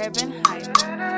Urban Hype.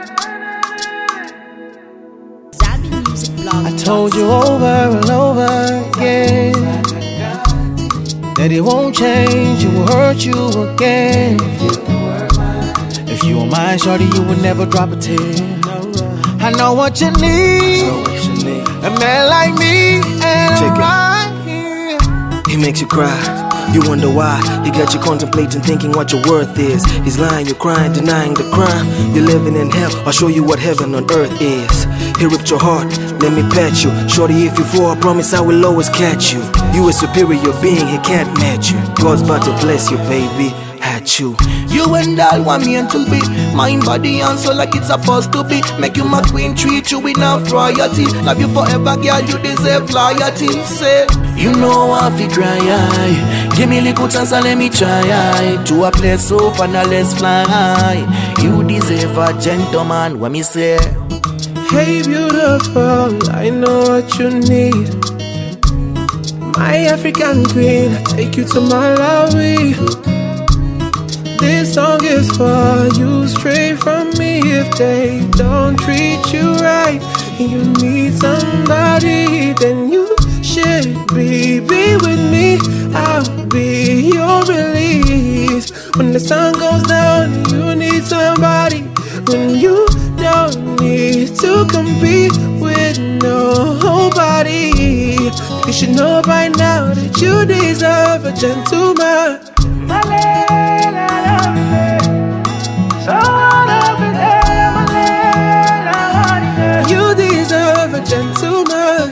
Zabi Music Blog. I told you over and over again that it won't change, it will hurt you again. If you were mine, shorty, you would never drop a tear. I know what you need, a man like me, and I'm right here. He makes you cry, you wonder why. He got you contemplating, thinking what your worth is. He's lying, you're crying, denying the crime. You're living in hell, I'll show you what heaven on earth is. He ripped your heart, let me pat you. Shorty, if you fall, I promise I will always catch you. You a superior being, he can't match you. God's about to bless you, baby, at you. You and I want me until be mind, body, and soul like it's supposed to be. Make you my queen, treat you with enough royalty. Love you forever, girl, you deserve loyalty. Say, you know I feel dry eye. Give me a little chance and let me try. To a place so far, now let's fly. You deserve a gentleman, what me say. Hey beautiful, I know what you need. My African queen, I take you to Malawi. This song is for you, straight from me. If they don't treat you right and you need somebody, then you should be with me. I'll be your release. When the sun goes down, you need somebody. When you don't need to compete with nobody, you should know by now that you deserve a gentleman. You deserve a gentleman.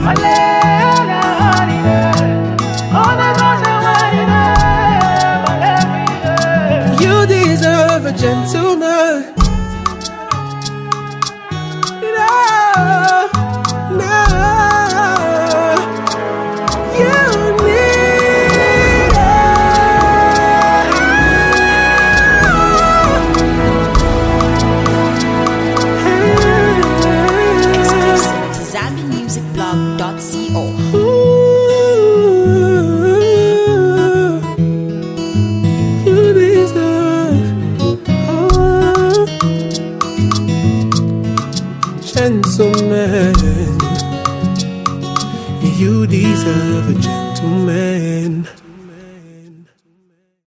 You deserve a gentleman. ZabiMusicBlog.co. You deserve gentleman. You deserve a gentleman.